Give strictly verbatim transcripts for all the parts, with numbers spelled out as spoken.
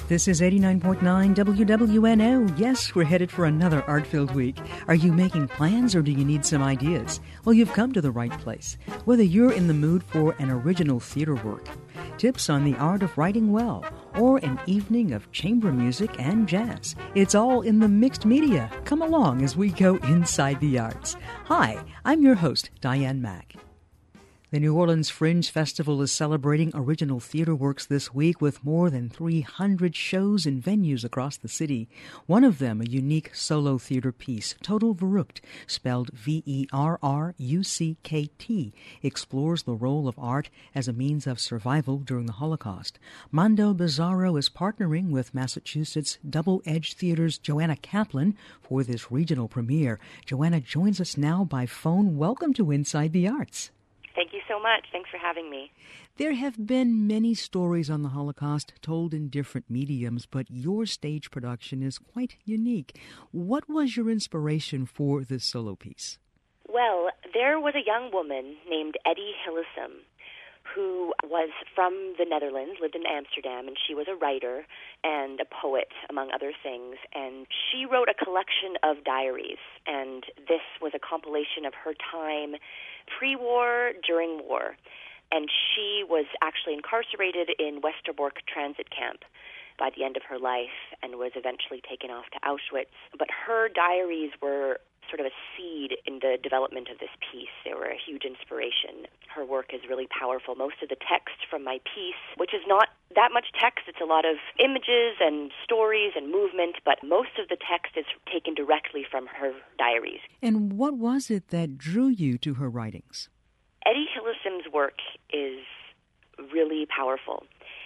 This is eighty-nine point nine W W N O. Yes, we're headed for another art-filled week. Are you making plans or do you need some ideas? Well, you've come to the right place. Whether you're in the mood for an original theater work, tips on the art of writing well, or an evening of chamber music and jazz, it's all in the mixed media. Come along as we go inside the arts. Hi, I'm your host, Diane Mack. The New Orleans Fringe Festival is celebrating original theater works this week with more than three hundred shows and venues across the city. One of them, a unique solo theater piece, Total Verrucht, spelled V E R R U C K T, explores the role of art as a means of survival during the Holocaust. Mondo Bizarro is partnering with Massachusetts Double Edge Theater's Joanna Kaplan for this regional premiere. Joanna joins us now by phone. Welcome to Inside the Arts. Thank you so much. Thanks for having me. There have been many stories on the Holocaust told in different mediums, but your stage production is quite unique. What was your inspiration for this solo piece? Well, there was a young woman named Etty Hillesum who was from the Netherlands, lived in Amsterdam, and she was a writer and a poet, among other things. And she wrote a collection of diaries, and this was a compilation of her time pre-war, during war. And she was actually incarcerated in Westerbork transit camp by the end of her life and was eventually taken off to Auschwitz. But her diaries were sort of a seed in the development of this piece. They were a huge inspiration. Her work is really powerful. Most of the text from my piece, which is not that much text, it's a lot of images and stories and movement, but most of the text is taken directly from her diaries. And what was it that drew you to her writings? Etty Hillesum's work is really powerful.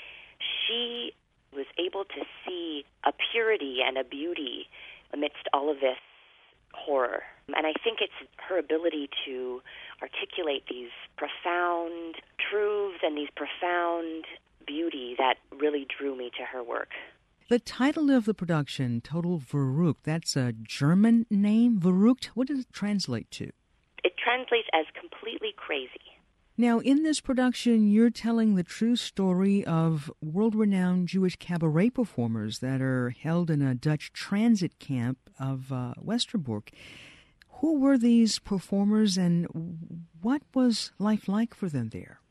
She was able to see a purity and a beauty amidst all of this horror. And I think it's her ability to articulate these profound truths and these profound beauty that really drew me to her work. The title of the production, Total Verrucht, that's a German name, Verrucht. What does it translate to? It translates as completely crazy. Now, in this production, you're telling the true story of world-renowned Jewish cabaret performers that are held in a Dutch transit camp of uh, Westerbork. Who were these performers and what was life like for them there?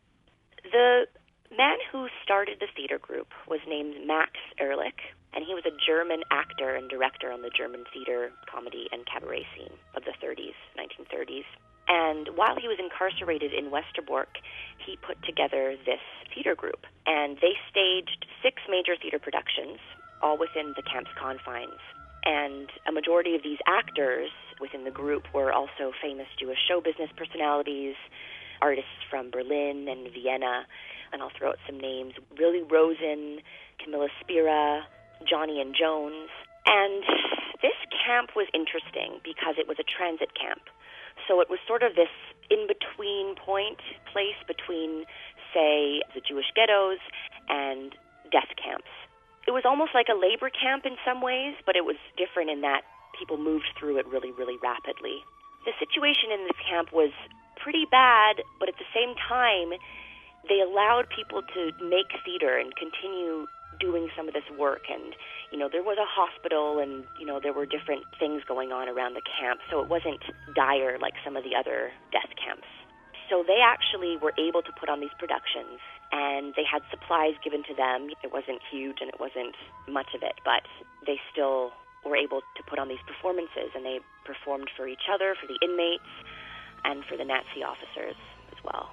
The man who started the theater group was named Max Ehrlich, and he was a German actor and director on the German theater, comedy, and cabaret scene of the thirties, nineteen thirties. And while he was incarcerated in Westerbork, he put together this theater group. And they staged six major theater productions, all within the camp's confines. And a majority of these actors within the group were also famous Jewish show business personalities, artists from Berlin and Vienna, and I'll throw out some names, Willy Rosen, Camilla Spira, Johnny and Jones. And this camp was interesting because it was a transit camp. So it was sort of this in-between point place between, say, the Jewish ghettos and death camps. It was almost like a labor camp in some ways, but it was different in that people moved through it really, really rapidly. The situation in this camp was pretty bad, but at the same time, they allowed people to make theater and continue doing some of this work. And, you know, there was a hospital and, you know, there were different things going on around the camp, so it wasn't dire like some of the other death camps. So they actually were able to put on these productions, and they had supplies given to them. It wasn't huge and it wasn't much of it, but they still were able to put on these performances, and they performed for each other, for the inmates, and for the Nazi officers as well.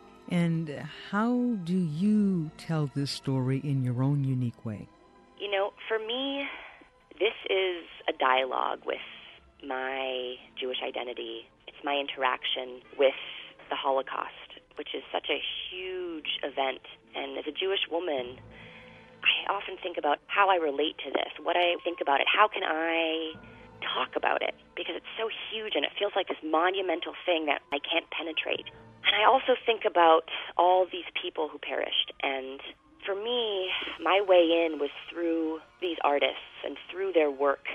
And how do you tell this story in your own unique way? You know, for me, this is a dialogue with my Jewish identity. It's my interaction with the Holocaust, which is such a huge event. And as a Jewish woman, I often think about how I relate to this, what I think about it, how can I talk about it, because it's so huge and it feels like this monumental thing that I can't penetrate. And I also think about all these people who perished, and for me, my way in was through these artists and through their work.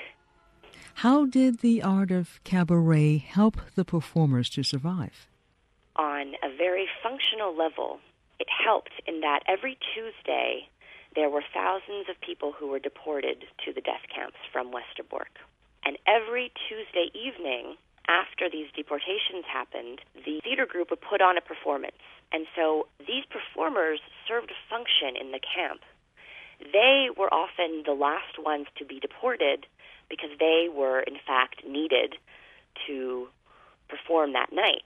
How did the art of cabaret help the performers to survive? On a very functional level, it helped in that every Tuesday there were thousands of people who were deported to the death camps from Westerbork. And every Tuesday evening, after these deportations happened, the theater group would put on a performance. And so these performers served a function in the camp. They were often the last ones to be deported because they were, in fact, needed to perform that night.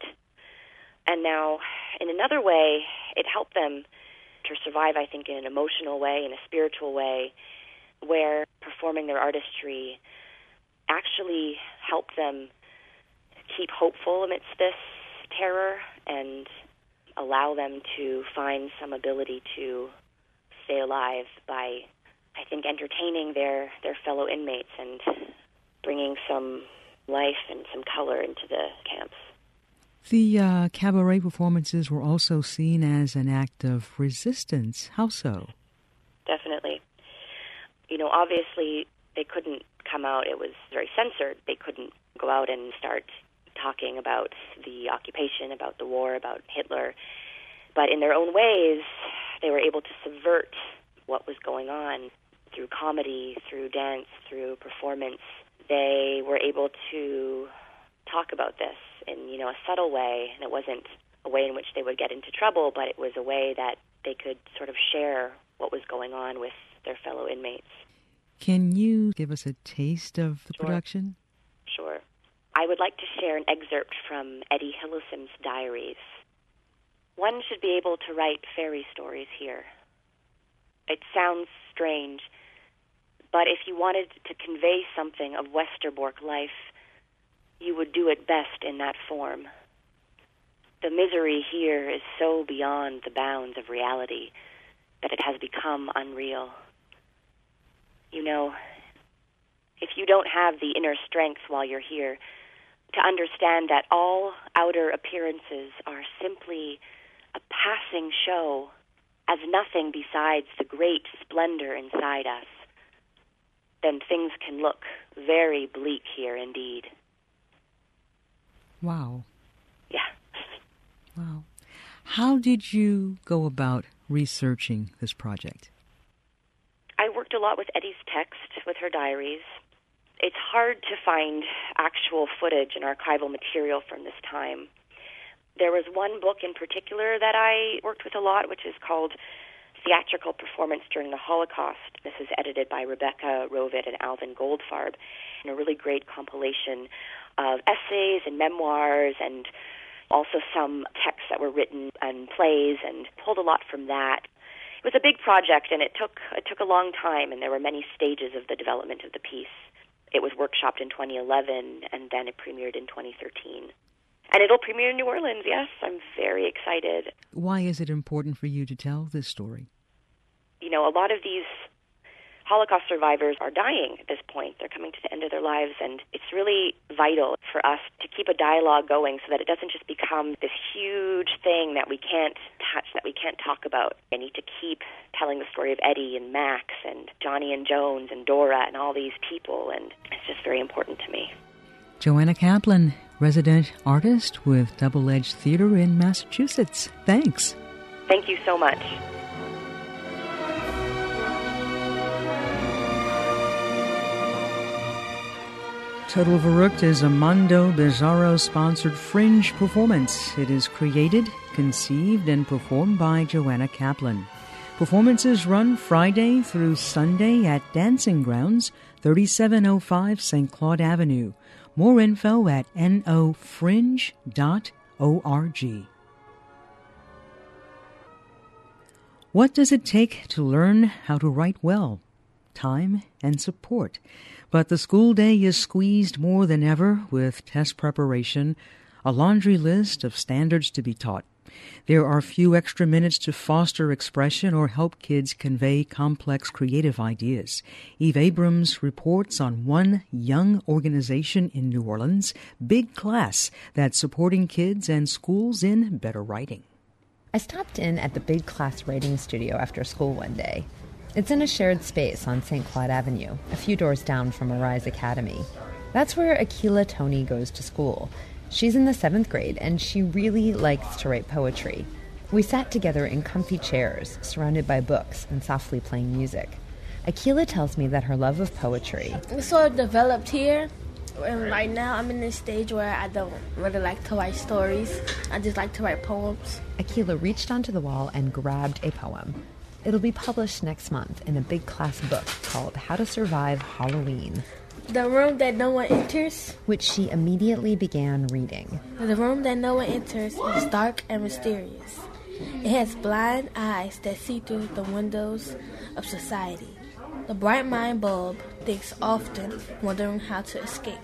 And now, in another way, it helped them to survive, I think, in an emotional way, in a spiritual way, where performing their artistry actually helped them keep hopeful amidst this terror and allow them to find some ability to stay alive by, I think, entertaining their, their fellow inmates and bringing some life and some color into the camps. The uh, cabaret performances were also seen as an act of resistance. How so? Definitely. You know, obviously, they couldn't come out. It was very censored. They couldn't go out and start talking about the occupation, about the war, about Hitler. But in their own ways, they were able to subvert what was going on through comedy, through dance, through performance. They were able to talk about this in, you know, a subtle way, and it wasn't a way in which they would get into trouble, but it was a way that they could sort of share what was going on with their fellow inmates. Can you give us a taste of the Sure. production? Sure. I would like to share an excerpt from Eddie Hillesum's diaries. One should be able to write fairy stories here. It sounds strange, but if you wanted to convey something of Westerbork life, you would do it best in that form. The misery here is so beyond the bounds of reality that it has become unreal. You know, if you don't have the inner strength while you're here to understand that all outer appearances are simply a passing show as nothing besides the great splendor inside us, then things can look very bleak here indeed. Wow. Yeah. Wow. How did you go about researching this project? I worked a lot with Eddie's text, with her diaries. It's hard to find actual footage and archival material from this time. There was one book in particular that I worked with a lot, which is called Theatrical Performance During the Holocaust. This is edited by Rebecca Rovit and Alvin Goldfarb, and a really great compilation of essays and memoirs and also some texts that were written and plays, and pulled a lot from that. It was a big project, and it took it took a long time, and there were many stages of the development of the piece. It was workshopped in twenty eleven, and then it premiered in twenty thirteen. And it'll premiere in New Orleans, yes. I'm very excited. Why is it important for you to tell this story? You know, a lot of these Holocaust survivors are dying at this point. They're coming to the end of their lives, and it's really vital for us to keep a dialogue going so that it doesn't just become this huge thing that we can't touch, that we can't talk about. I need to keep telling the story of Eddie and Max and Johnny and Jones and Dora and all these people, and it's just very important to me. Joanna Kaplan, resident artist with Double Edge Theater in Massachusetts. Thanks. Thank you so much. Total Verrückt is a Mondo Bizarro-sponsored fringe performance. It is created, conceived, and performed by Joanna Kaplan. Performances run Friday through Sunday at Dancing Grounds, thirty-seven oh five Saint Claude Avenue. More info at n o fringe dot org. What does it take to learn how to write well? Time and support. But the school day is squeezed more than ever with test preparation, a laundry list of standards to be taught. There are few extra minutes to foster expression or help kids convey complex creative ideas. Eve Abrams reports on one young organization in New Orleans, Big Class, that's supporting kids and schools in better writing. I stopped in at the Big Class writing studio after school one day. It's in a shared space on Saint Claude Avenue, a few doors down from Arise Academy. That's where Akila Tony goes to school. She's in the seventh grade, and she really likes to write poetry. We sat together in comfy chairs, surrounded by books and softly playing music. Akila tells me that her love of poetry... It sort of developed here, and right now I'm in this stage where I don't really like to write stories. I just like to write poems. Akila reached onto the wall and grabbed a poem. It'll be published next month in a big class book called How to Survive Halloween. The room that no one enters, which she immediately began reading. The room that no one enters is dark and mysterious. It has blind eyes that see through the windows of society. The bright mind bulb thinks often, wondering how to escape.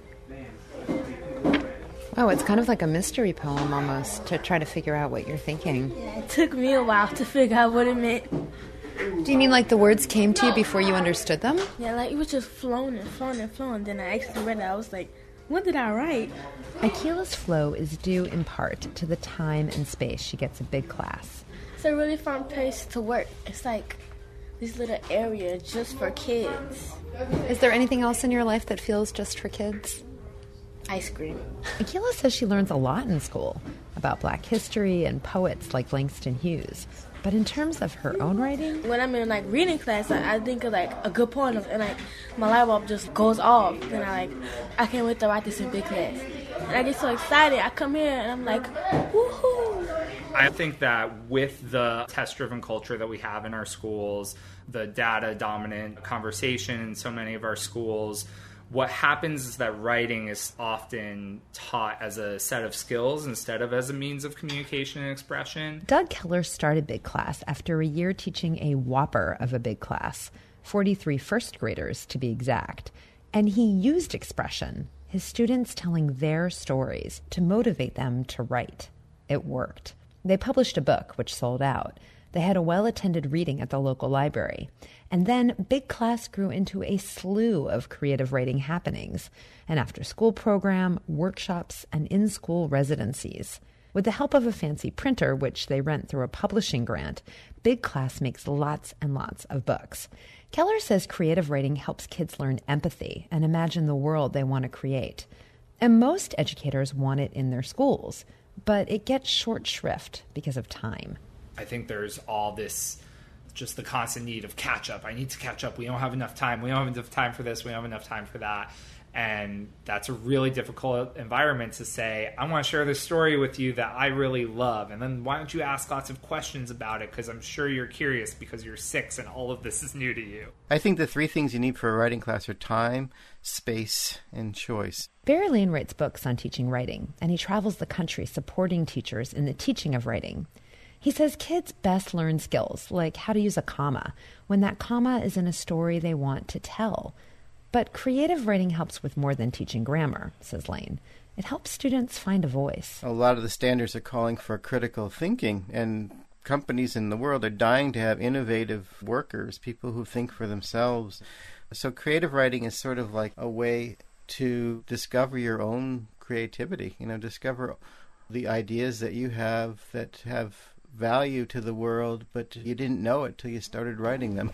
Oh, it's kind of like a mystery poem almost, to try to figure out what you're thinking. Yeah, it took me a while to figure out what it meant. Do you mean like the words came to you before you understood them? Yeah, like it was just flowing and flowing and flowing. Then I actually read it. I was like, what did I write? Akila's flow is due in part to the time and space she gets a big class. It's a really fun place to work. It's like this little area just for kids. Is there anything else in your life that feels just for kids? Ice cream. Akila says she learns a lot in school about Black history and poets like Langston Hughes. But in terms of her own writing... When I'm in, like, reading class, I, I think of, like, a good poem, and, like, my light bulb just goes off. And I, like, I can't wait to write this in big class. And I get so excited. I come here, and I'm like, woohoo! I think that with the test-driven culture that we have in our schools, the data-dominant conversation in so many of our schools... What happens is that writing is often taught as a set of skills instead of as a means of communication and expression. Doug Keller started Big Class after a year teaching a whopper of a big class, forty-three first graders to be exact. And he used expression, his students telling their stories, to motivate them to write. It worked. They published a book, which sold out. They had a well-attended reading at the local library. And then Big Class grew into a slew of creative writing happenings, an after-school program, workshops, and in-school residencies. With the help of a fancy printer, which they rent through a publishing grant, Big Class makes lots and lots of books. Keller says creative writing helps kids learn empathy and imagine the world they want to create. And most educators want it in their schools, but it gets short shrift because of time. I think there's all this, just the constant need of catch up. I need to catch up. We don't have enough time. We don't have enough time for this. We don't have enough time for that. And that's a really difficult environment to say, I want to share this story with you that I really love. And then why don't you ask lots of questions about it? Because I'm sure you're curious because you're six and all of this is new to you. I think the three things you need for a writing class are time, space, and choice. Barry Lane writes books on teaching writing, and he travels the country supporting teachers in the teaching of writing. He says kids best learn skills, like how to use a comma, when that comma is in a story they want to tell. But creative writing helps with more than teaching grammar, says Lane. It helps students find a voice. A lot of the standards are calling for critical thinking, and companies in the world are dying to have innovative workers, people who think for themselves. So creative writing is sort of like a way to discover your own creativity, you know, discover the ideas that you have that have value to the world, but you didn't know it till you started writing them.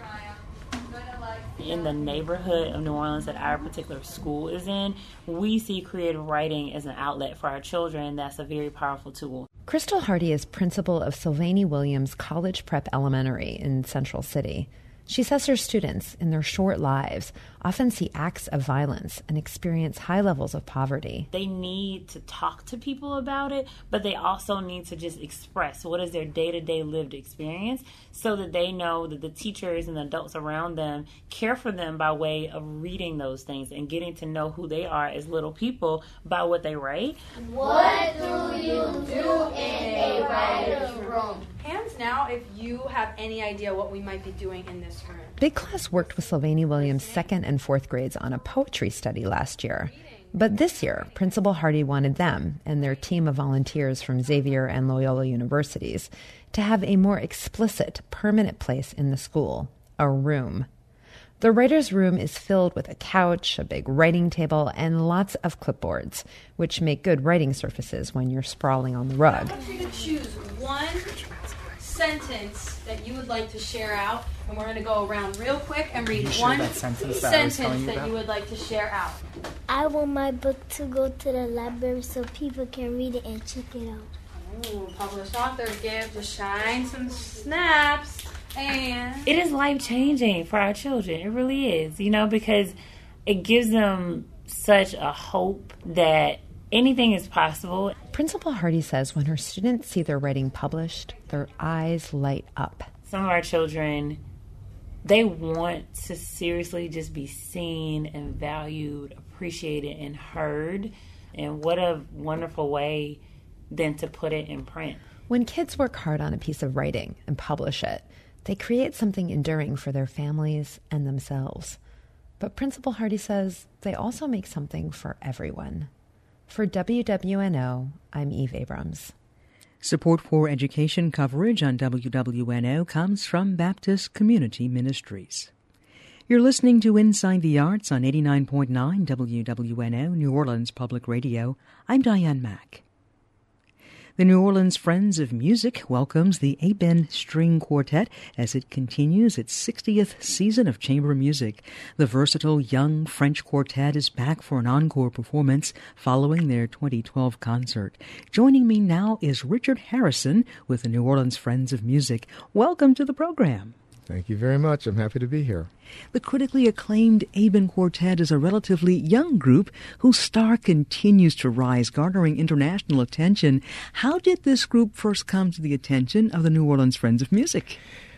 In the neighborhood of New Orleans that our particular school is in, we see creative writing as an outlet for our children. That's a very powerful tool. Crystal Hardy is principal of Sylvanie Williams College Prep Elementary in Central City. She says her students, in their short lives, often see acts of violence and experience high levels of poverty. They need to talk to people about it, but they also need to just express what is their day-to-day lived experience so that they know that the teachers and the adults around them care for them by way of reading those things and getting to know who they are as little people by what they write. What do you do in a writer's room? Hands now if you have any idea what we might be doing in this room. Big Class worked with Sylvanie Williams' second and fourth grades on a poetry study last year. But this year, Principal Hardy wanted them and their team of volunteers from Xavier and Loyola universities to have a more explicit, permanent place in the school, a room. The writer's room is filled with a couch, a big writing table, and lots of clipboards, which make good writing surfaces when you're sprawling on the rug. I want you to choose one sentence that you would like to share out, and we're going to go around real quick and read one that sentence that, sentence you that you would like to share out. I want my book to go to the library so people can read it and check it out. Ooh, published author, give the shine some snaps. And it is life-changing for our children. It really is, you know, because it gives them such a hope that anything is possible. Principal Hardy says when her students see their writing published, their eyes light up. Some of our children, they want to seriously just be seen and valued, appreciated, and heard. And what a wonderful way then to put it in print. When kids work hard on a piece of writing and publish it, they create something enduring for their families and themselves. But Principal Hardy says they also make something for everyone. For W W N O, I'm Eve Abrams. Support for education coverage on W W N O comes from Baptist Community Ministries. You're listening to Inside the Arts on eighty-nine point nine W W N O, New Orleans Public Radio. I'm Diane Mack. The New Orleans Friends of Music welcomes the A-Ben String Quartet as it continues its sixtieth season of chamber music. The versatile young French quartet is back for an encore performance following their twenty twelve concert. Joining me now is Richard Harrison with the New Orleans Friends of Music. Welcome to the program. Thank you very much. I'm happy to be here. The critically acclaimed A-Ben Quartet is a relatively young group whose star continues to rise, garnering international attention. How did this group first come to the attention of the New Orleans Friends of Music?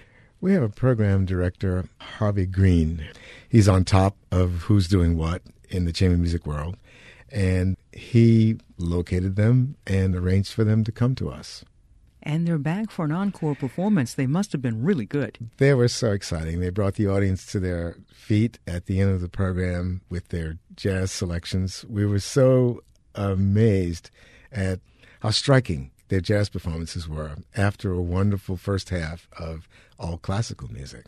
We have a program director, Harvey Green. He's on top of who's doing what in the chamber music world, and he located them and arranged for them to come to us. And they're back for an encore performance. They must have been really good. They were so exciting. They brought the audience to their feet at the end of the program with their jazz selections. We were so amazed at how striking their jazz performances were after a wonderful first half of all classical music.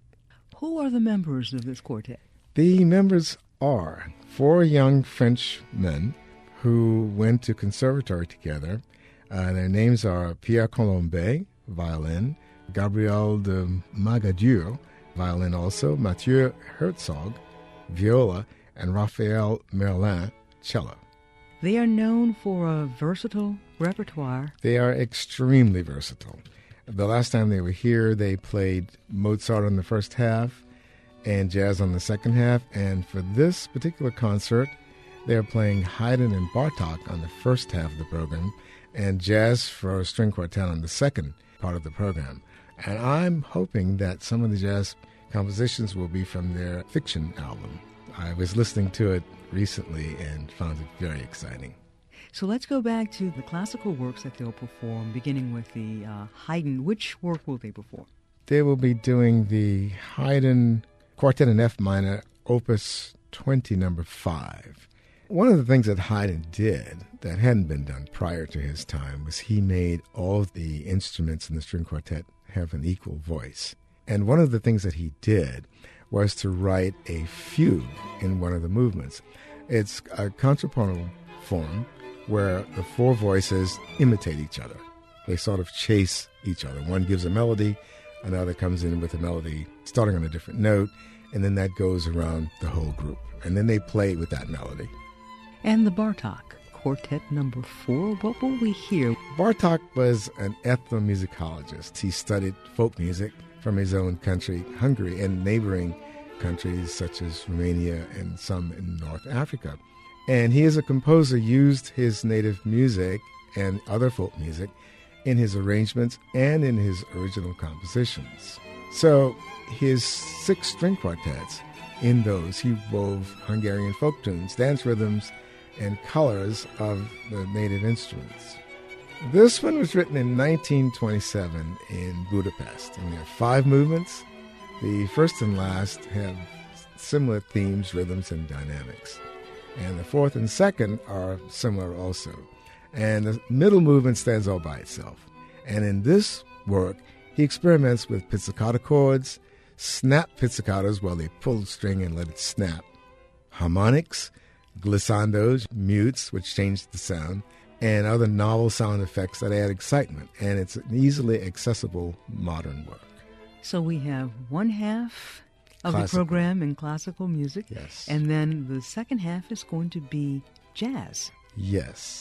Who are the members of this quartet? The members are four young French men who went to conservatory together. Uh, their names are Pierre Colombe, violin, Gabriel de Magadur, violin also, Mathieu Herzog, viola, and Raphael Merlin, cello. They are known for a versatile repertoire. They are extremely versatile. The last time they were here, they played Mozart on the first half and jazz on the second half, and for this particular concert, they're playing Haydn and Bartók on the first half of the program, and jazz for a string quartet on the second part of the program. And I'm hoping that some of the jazz compositions will be from their fiction album. I was listening to it recently and found it very exciting. So let's go back to the classical works that they'll perform, beginning with the uh, Haydn. Which work will they perform? They will be doing the Haydn Quartet in F minor, Opus twenty, number five. One of the things that Haydn did that hadn't been done prior to his time was he made all of the instruments in the string quartet have an equal voice. And one of the things that he did was to write a fugue in one of the movements. It's a contrapuntal form where the four voices imitate each other. They sort of chase each other. One gives a melody, another comes in with a melody starting on a different note, and then that goes around the whole group. And then they play with that melody. And the Bartók Quartet number four, what will we hear? Bartók was an ethnomusicologist. He studied folk music from his own country, Hungary, and neighboring countries such as Romania and some in North Africa. And he, as a composer, used his native music and other folk music in his arrangements and in his original compositions. So his six string quartets, in those he wove Hungarian folk tunes, dance rhythms, and colors of the native instruments. This one was written in nineteen twenty-seven in Budapest, and there are five movements. The first and last have similar themes, rhythms, and dynamics. And the fourth and second are similar also. And the middle movement stands all by itself. And in this work, he experiments with pizzicato chords, snap pizzicatos while they pull the string and let it snap, harmonics, glissandos, mutes, which change the sound, and other novel sound effects that add excitement. And it's an easily accessible modern work. So we have one half of Classical. the program in classical music. Yes. And then the second half is going to be jazz. Yes.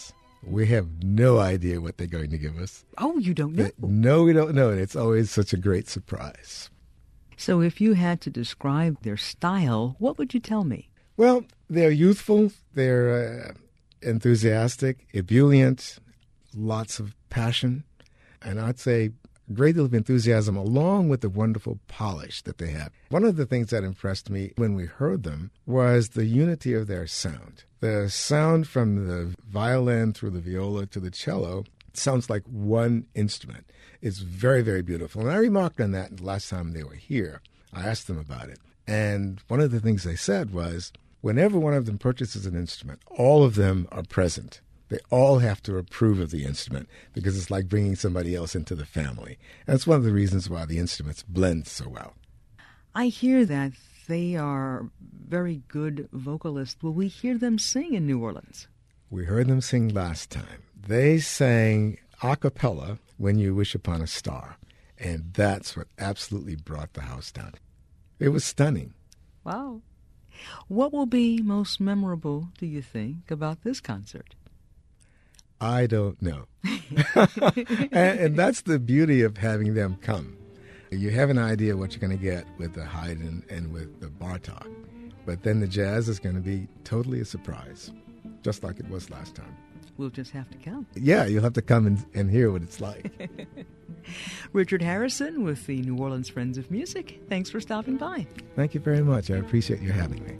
We have no idea what they're going to give us. Oh, you don't know? No, we don't know. And it's always such a great surprise. So if you had to describe their style, what would you tell me? Well, they're youthful, they're uh, enthusiastic, ebullient, lots of passion, and I'd say a great deal of enthusiasm along with the wonderful polish that they have. One of the things that impressed me when we heard them was the unity of their sound. The sound from the violin through the viola to the cello sounds like one instrument. It's very, very beautiful. And I remarked on that the last time they were here. I asked them about it. And one of the things they said was, whenever one of them purchases an instrument, all of them are present. They all have to approve of the instrument because it's like bringing somebody else into the family. And that's one of the reasons why the instruments blend so well. I hear that they are very good vocalists. Will we hear them sing in New Orleans? We heard them sing last time. They sang a cappella, When You Wish Upon a Star, and that's what absolutely brought the house down. It was stunning. Wow. What will be most memorable, do you think, about this concert? I don't know. and, and that's the beauty of having them come. You have an idea what you're going to get with the Haydn and with the Bartók, but then the jazz is going to be totally a surprise, just like it was last time. We'll just have to come. Yeah, you'll have to come and, and hear what it's like. Richard Harrison with the New Orleans Friends of Music. Thanks for stopping by. Thank you very much. I appreciate you having me.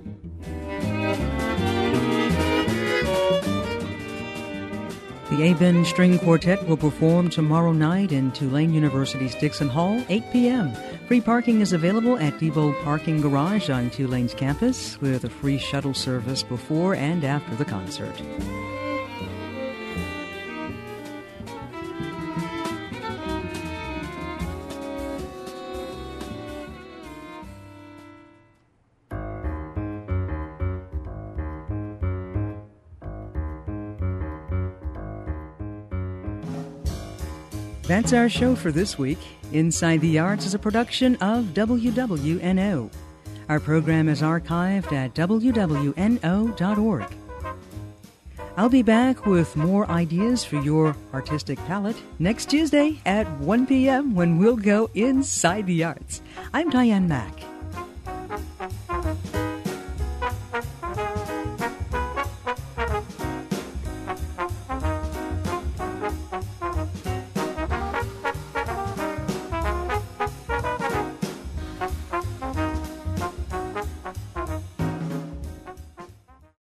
The A-Ben String Quartet will perform tomorrow night in Tulane University's Dixon Hall, eight p.m. Free parking is available at Debo Parking Garage on Tulane's campus with a free shuttle service before and after the concert. That's our show for this week. Inside the Arts is a production of W W N O. Our program is archived at w w n o dot org. I'll be back with more ideas for your artistic palette next Tuesday at one p.m. when we'll go inside the arts. I'm Diane Mack.